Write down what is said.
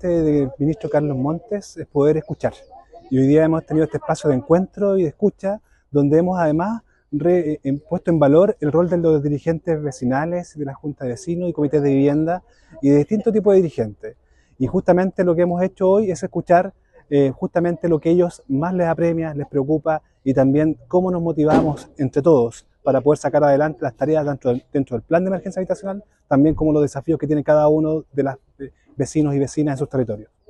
fuerte del ministro Carlos Montes es poder escuchar. Y hoy día hemos tenido este espacio de encuentro y de escucha, donde hemos además puesto en valor el rol de los dirigentes vecinales, de la Junta de Vecinos y comités de vivienda y de distintos tipos de dirigentes. Y justamente lo que hemos hecho hoy es escuchar justamente lo que ellos más les apremia, les preocupa y también cómo nos motivamos entre todos para poder sacar adelante las tareas dentro del plan de emergencia habitacional, también como los desafíos que tiene cada uno de los vecinos y vecinas en sus territorios.